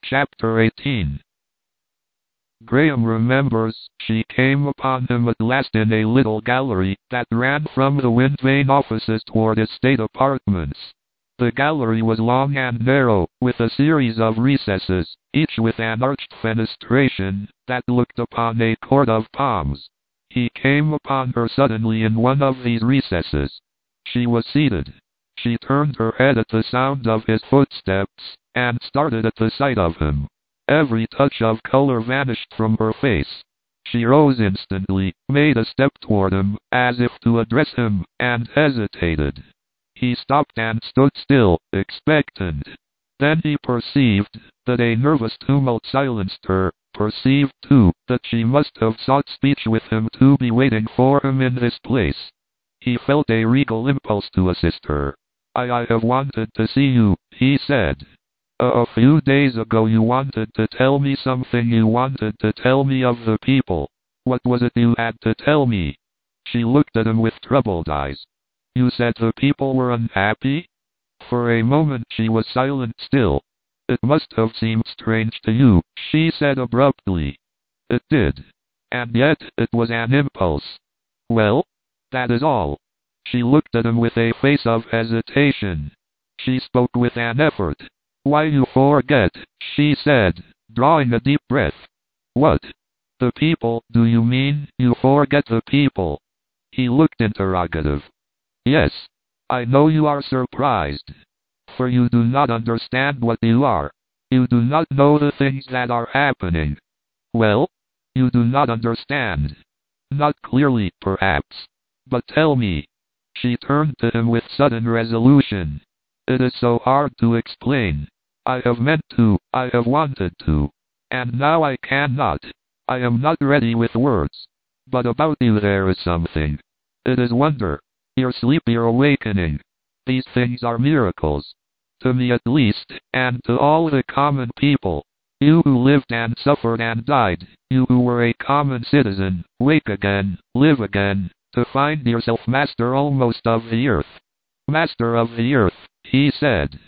Chapter 18. Graham remembers she came upon him at last in a little gallery that ran from the Windvane offices toward estate apartments. The gallery was long and narrow, with a series of recesses, each with an arched fenestration that looked upon a court of palms. He came upon her suddenly in one of these recesses. She was seated. She turned her head at the sound of his footsteps, and started at the sight of him. Every touch of color vanished from her face. She rose instantly, made a step toward him, as if to address him, and hesitated. He stopped and stood still, expectant. Then he perceived that a nervous tumult silenced her, perceived, too, that she must have sought speech with him to be waiting for him in this place. He felt a regal impulse to assist her. I have wanted to see you, he said. A few days ago you wanted to tell me something. You wanted to tell me of the people. What was it you had to tell me? She looked at him with troubled eyes. You said the people were unhappy? For a moment she was silent still. It must have seemed strange to you, she said abruptly. It did. And yet it was an impulse. Well? That is all. She looked at him with a face of hesitation. She spoke with an effort. Why, you forget, she said, drawing a deep breath. What? The people, do you mean? You forget the people? He looked interrogative. Yes. I know you are surprised. For you do not understand what you are. You do not know the things that are happening. Well? You do not understand. Not clearly, perhaps. But tell me. She turned to him with sudden resolution. It is so hard to explain. I have meant to, I have wanted to. And now I cannot. I am not ready with words. But about you there is something. It is wonder. Your sleep, your awakening. These things are miracles. To me at least, and to all the common people. You who lived and suffered and died, you who were a common citizen, wake again, live again, to find yourself master almost of the earth. Master of the earth, he said.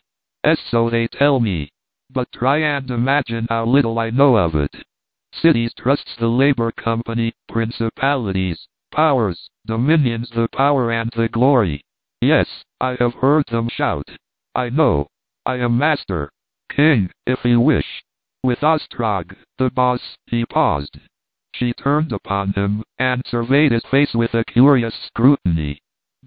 So they tell me. But try and imagine how little I know of it. Cities, trusts, the labor company, principalities, powers, dominions, the power and the glory. Yes, I have heard them shout. I know. I am master. King, if you wish. With Ostrog, the boss, he paused. She turned upon him, and surveyed his face with a curious scrutiny.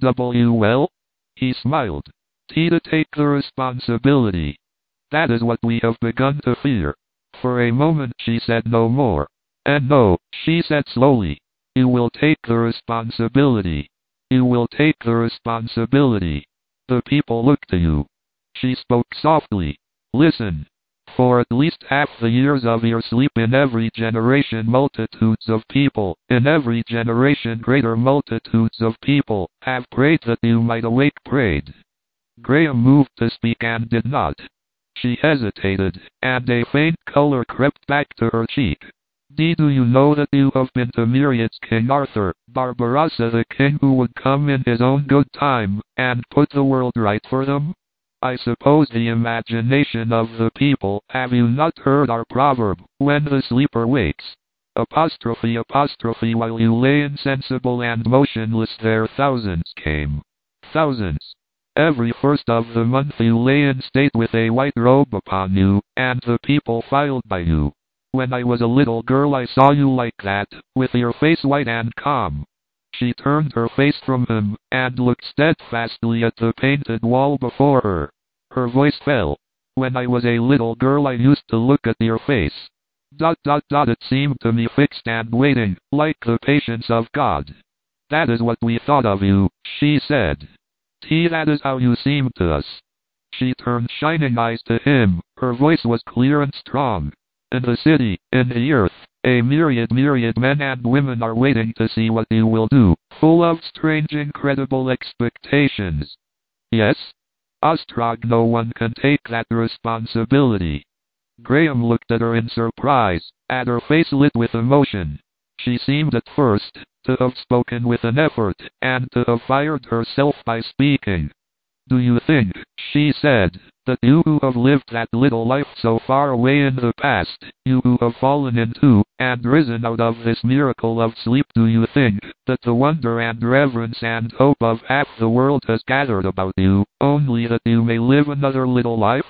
Well? He smiled. To take the responsibility. That is what we have begun to fear. For a moment she said no more. And no, she said slowly. You will take the responsibility. You will take the responsibility. The people look to you. She spoke softly. Listen. For at least half the years of your sleep in every generation multitudes of people, in every generation greater multitudes of people, have prayed that you might awake prayed. Graham moved to speak and did not. She hesitated, and a faint color crept back to her cheek. Do you know that you have been to myriads King Arthur, Barbarossa the king who would come in his own good time, and put the world right for them? I suppose the imagination of the people. Have you not heard our proverb, when the sleeper wakes? Apostrophe while you lay insensible and motionless there thousands came. Thousands. Every first of the month you lay in state with a white robe upon you, and the people filed by you. When I was a little girl I saw you like that, with your face white and calm. She turned her face from him, and looked steadfastly at the painted wall before her. Her voice fell. When I was a little girl I used to look at your face. It seemed to me fixed and waiting, like the patience of God. That is what we thought of you, she said. That is how you seemed to us. She turned shining eyes to him. Her voice was clear and strong. In the city, in the earth, a myriad men and women are waiting to see what you will do, full of strange incredible expectations. Yes? Ostrog, no one can take that responsibility. Graham looked at her in surprise, at her face lit with emotion. She seemed at first to have spoken with an effort, and to have fired herself by speaking. Do you think, she said, that you who have lived that little life so far away in the past, you who have fallen into, and risen out of this miracle of sleep, do you think, that the wonder and reverence and hope of half the world has gathered about you, only that you may live another little life?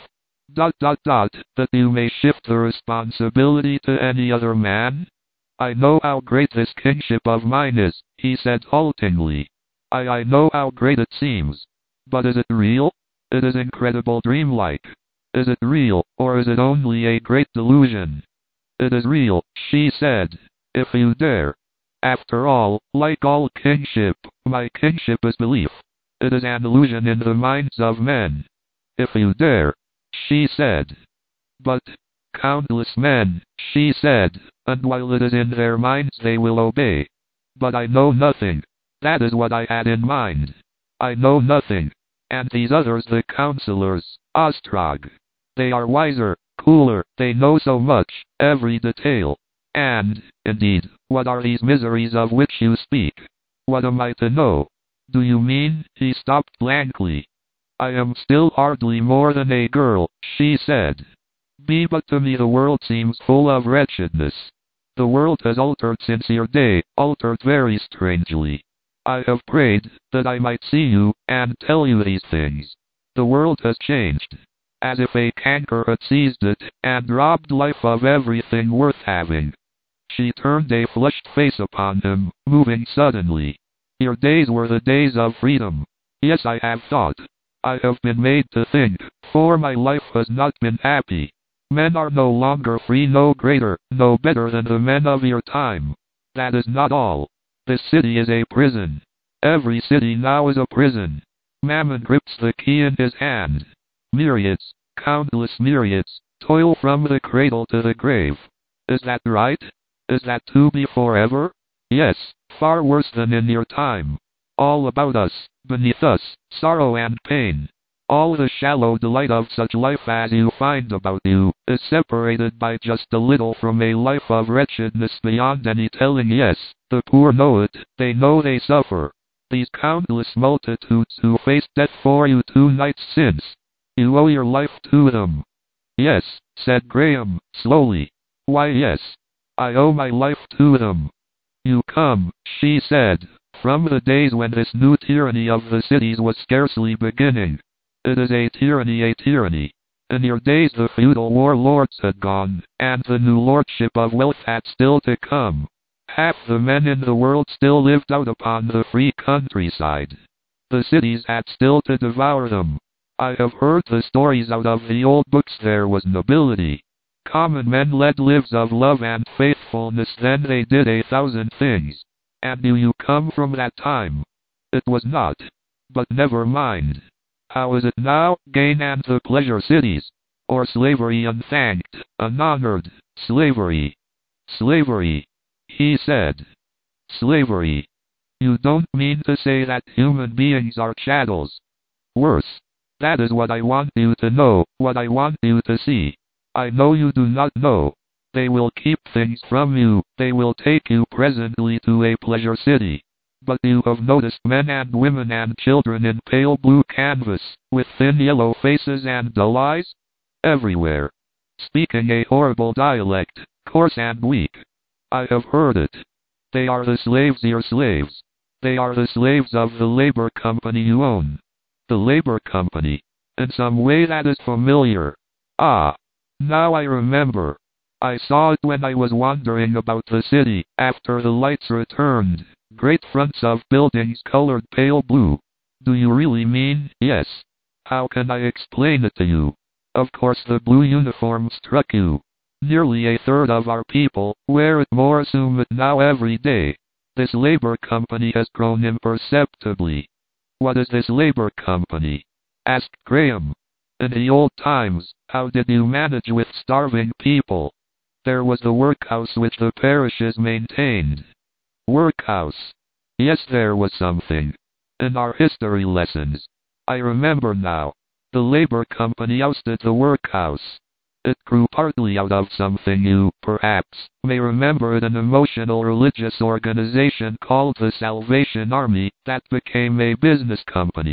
That you may shift the responsibility to any other man? I know how great this kingship of mine is, he said haltingly. I know how great it seems. But is it real? It is incredible dreamlike. Is it real, or is it only a great delusion? It is real, she said. If you dare. After all, like all kingship, my kingship is belief. It is an illusion in the minds of men. If you dare, she said. But countless men, she said, and while it is in their minds they will obey. But I know nothing. That is what I had in mind. I know nothing. And these others, the counselors, Ostrog. They are wiser, cooler, they know so much, every detail. And, indeed, what are these miseries of which you speak? What am I to know? Do you mean? He stopped blankly. I am still hardly more than a girl, she said. But to me the world seems full of wretchedness. The world has altered since your day, altered very strangely. I have prayed that I might see you and tell you these things. The world has changed, as if a canker had seized it and robbed life of everything worth having. She turned a flushed face upon him, moving suddenly. Your days were the days of freedom. Yes, I have thought. I have been made to think, for my life has not been happy. Men are no longer free, no greater, no better than the men of your time. That is not all. This city is a prison. Every city now is a prison. Mammon grips the key in his hand. Myriads, countless myriads, toil from the cradle to the grave. Is that right? Is that to be forever? Yes, far worse than in your time. All about us, beneath us, sorrow and pain. All the shallow delight of such life as you find about you, is separated by just a little from a life of wretchedness beyond any telling. Yes, the poor know it, they know they suffer. These countless multitudes who faced death for you 2 nights since. You owe your life to them. Yes, said Graham, slowly. Why yes, I owe my life to them. You come, she said, from the days when this new tyranny of the cities was scarcely beginning. It is a tyranny, a tyranny. In your days the feudal warlords had gone, and the new lordship of wealth had still to come. Half the men in the world still lived out upon the free countryside. The cities had still to devour them. I have heard the stories out of the old books. There was nobility. Common men led lives of love and faithfulness, then they did 1,000 things. And do you come from that time? It was not. But never mind. How is it now, gain and the pleasure cities? Or slavery unthanked, unhonored, slavery? Slavery, he said. Slavery. You don't mean to say that human beings are chattels? Worse. That is what I want you to know, what I want you to see. I know you do not know. They will keep things from you, they will take you presently to a pleasure city. But you have noticed men and women and children in pale blue canvas, with thin yellow faces and dull eyes? Everywhere. Speaking a horrible dialect, coarse and weak. I have heard it. They are the slaves, your slaves. They are the slaves of the labor company you own. The labor company. In some way that is familiar. Ah, now I remember. I saw it when I was wandering about the city, after the lights returned. Great fronts of buildings colored pale blue. Do you really mean? Yes. How can I explain it to you? Of course the blue uniform struck you. Nearly 1/3 of our people wear it, more assume it now every day. This labor company has grown imperceptibly. What is this labor company? Asked Graham. In the old times, how did you manage with starving people? There was the workhouse which the parishes maintained. Workhouse. Yes, there was something. In our history lessons. I remember now. The labor company ousted the workhouse. It grew partly out of something you, perhaps, may remember, an emotional religious organization called the Salvation Army, that became a business company.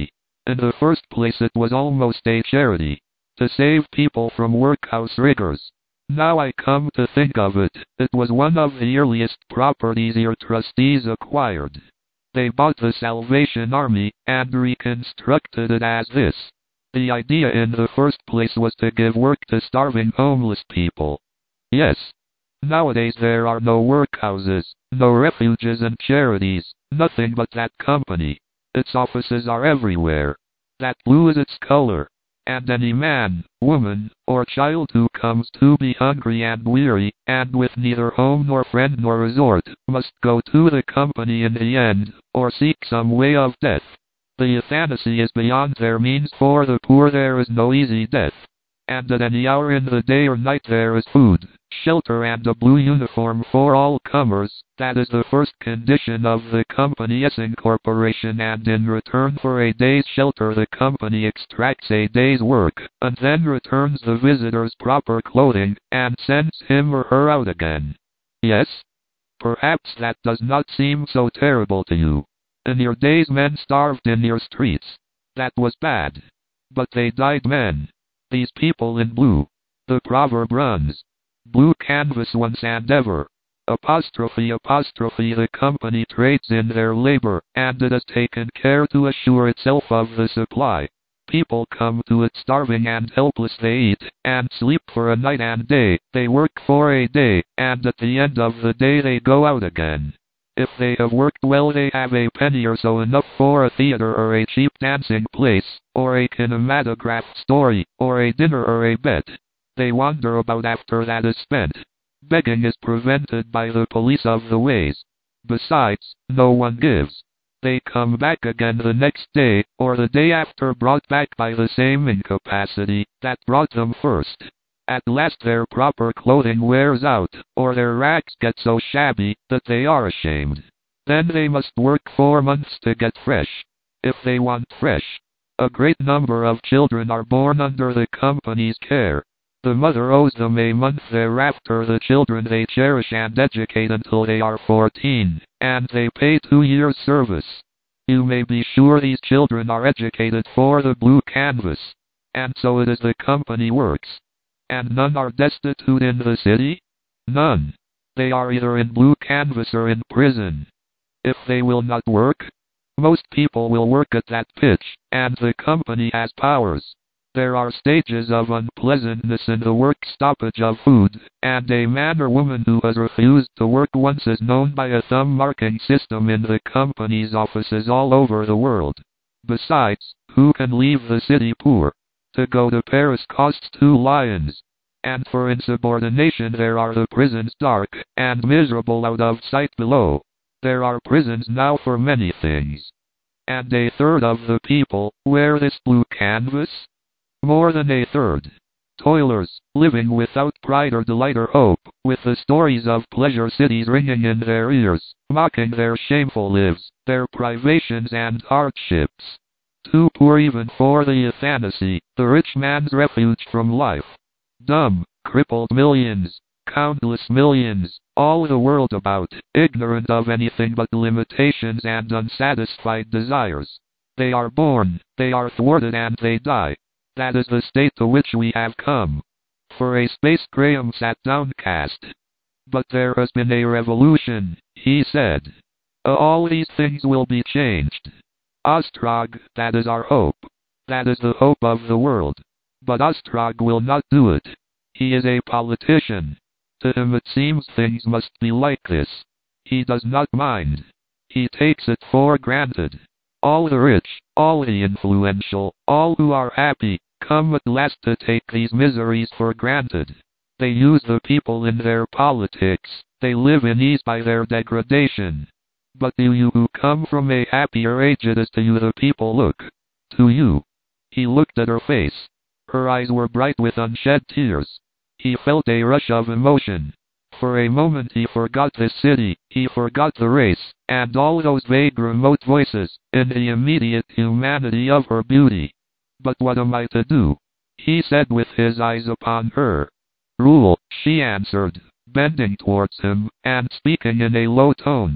In the first place it was almost a charity, to save people from workhouse rigors. Now I come to think of it, it was one of the earliest properties your trustees acquired. They bought the Salvation Army, and reconstructed it as this. The idea in the first place was to give work to starving homeless people. Yes. Nowadays there are no workhouses, no refuges and charities, nothing but that company. Its offices are everywhere. That blue is its color. And any man, woman, or child who comes to be hungry and weary, and with neither home nor friend nor resort, must go to the company in the end, or seek some way of death. The euthanasia is beyond their means. For the poor there is no easy death. And at any hour in the day or night there is food, shelter and a blue uniform for all comers. That is the first condition of the company's incorporation, and in return for a day's shelter the company extracts a day's work, and then returns the visitor's proper clothing, and sends him or her out again. Yes? Perhaps that does not seem so terrible to you. In your days men starved in your streets. That was bad. But they died men. These people in blue. The proverb runs, blue canvas once and ever. Apostrophe apostrophe. The company trades in their labor, and it has taken care to assure itself of the supply. People come to it starving and helpless. They eat and sleep for a night and day. They work for a day, and at the end of the day they go out again. If they have worked well they have a penny or so, enough for a theater or a cheap dancing place, or a kinematograph story, or a dinner or a bet. They wander about after that is spent. Begging is prevented by the police of the ways. Besides, no one gives. They come back again the next day, or the day after, brought back by the same incapacity that brought them first. At last their proper clothing wears out, or their rags get so shabby that they are ashamed. Then they must work for months to get fresh. If they want fresh. A great number of children are born under the company's care. The mother owes them a month thereafter. The children they cherish and educate until they are 14, and they pay 2 years' service. You may be sure these children are educated for the blue canvas. And so it is the company works. And none are destitute in the city? None. They are either in blue canvas or in prison. If they will not work, most people will work at that pitch, and the company has powers. There are stages of unpleasantness in the work stoppage of food, and a man or woman who has refused to work once is known by a thumb marking system in the company's offices all over the world. Besides, who can leave the city poor? To go to Paris costs 2 lions. And for insubordination there are the prisons dark and miserable out of sight below. There are prisons now for many things. And 1/3 of the people wear this blue canvas? More than 1/3. Toilers, living without pride or delight or hope, with the stories of pleasure cities ringing in their ears, mocking their shameful lives, their privations and hardships. Too poor even for the euthanasia, the rich man's refuge from life. Dumb, crippled millions, countless millions, all the world about, ignorant of anything but limitations and unsatisfied desires. They are born, they are thwarted, and they die. That is the state to which we have come. For a space Graham sat downcast. But there has been a revolution, he said. All these things will be changed. Ostrog, that is our hope. That is the hope of the world. But Ostrog will not do it. He is a politician. To him it seems things must be like this. He does not mind. He takes it for granted. All the rich, all the influential, all who are happy, come at last to take these miseries for granted. They use the people in their politics. They live in ease by their degradation. But to you who come from a happier age, it is to you the people look. To you. He looked at her face. Her eyes were bright with unshed tears. He felt a rush of emotion. For a moment he forgot this city, he forgot the race, and all those vague remote voices, in the immediate humanity of her beauty. But what am I to do? He said with his eyes upon her. Rule, she answered, bending towards him, and speaking in a low tone.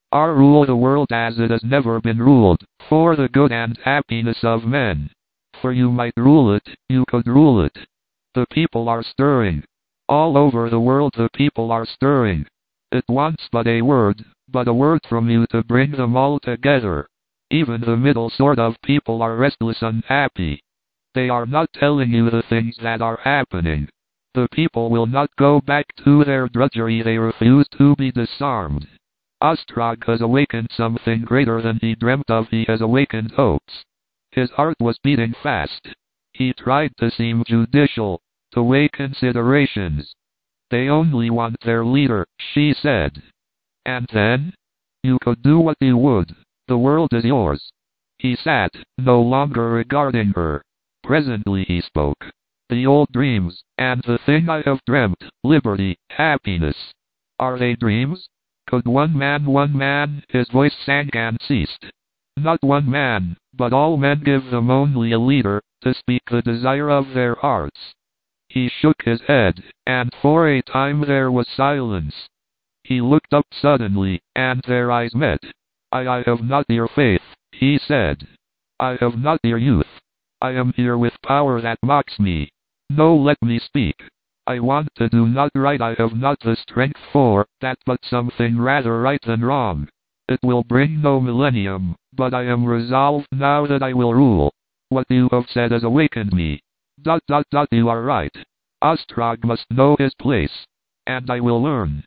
Rule the world as it has never been ruled, for the good and happiness of men. For you might rule it, you could rule it. The people are stirring. All over the world the people are stirring. It wants but a word from you to bring them all together. Even the middle sort of people are restless, unhappy. They are not telling you the things that are happening. The people will not go back to their drudgery, they refuse to be disarmed. Ostrog has awakened something greater than he dreamt of, he has awakened hopes. His heart was beating fast. He tried to seem judicial, to weigh considerations. They only want their leader, she said. And then? You could do what you would. The world is yours. He sat, no longer regarding her. Presently he spoke. The old dreams, and the thing I have dreamt, liberty, happiness. Are they dreams? Could one man, his voice sank and ceased. Not one man, but all men give them only a leader, to speak the desire of their hearts. He shook his head, and for a time there was silence. He looked up suddenly, and their eyes met. I have not your faith, he said. I have not your youth. I am here with power that mocks me. No, let me speak. I want to do not right, I have not the strength for that, but something rather right than wrong. It will bring no millennium, but I am resolved now that I will rule. What you have said has awakened me. You are right. Ostrog must know his place. And I will learn.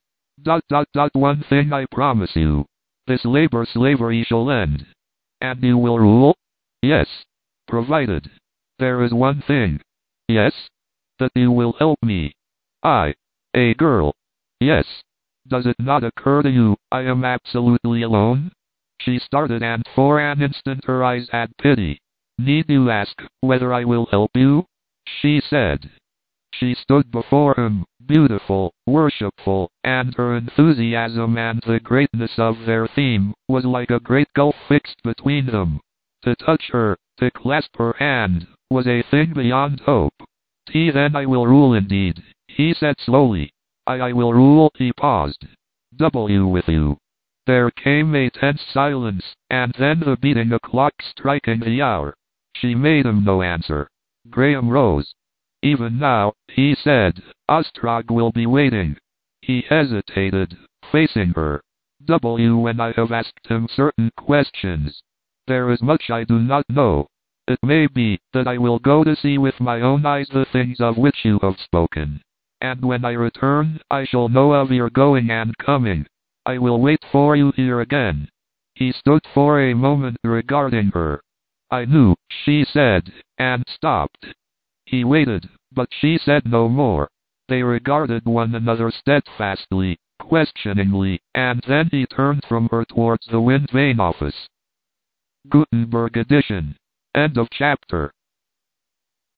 One thing I promise you. This slavery shall end. And you will rule? Yes. Provided. There is one thing. Yes? That you will help me. I. A girl. Yes. Does it not occur to you, I am absolutely alone? She started, and for an instant her eyes had pity. Need you ask whether I will help you? She said. She stood before him, beautiful, worshipful, and her enthusiasm and the greatness of their theme was like a great gulf fixed between them. To touch her, to clasp her hand, was a thing beyond hope. Then I will rule indeed, he said slowly. I will rule, he paused. With you. There came a tense silence, and then the beating of clock striking the hour. She made him no answer. Graham rose. Even now, he said, Ostrog will be waiting. He hesitated, facing her. When I have asked him certain questions. There is much I do not know. It may be that I will go to see with my own eyes the things of which you have spoken. And when I return, I shall know of your going and coming. I will wait for you here again. He stood for a moment regarding her. I knew, she said, and stopped. He waited, but she said no more. They regarded one another steadfastly, questioningly, and then he turned from her towards the Wind Vane office. Gutenberg edition. End of chapter.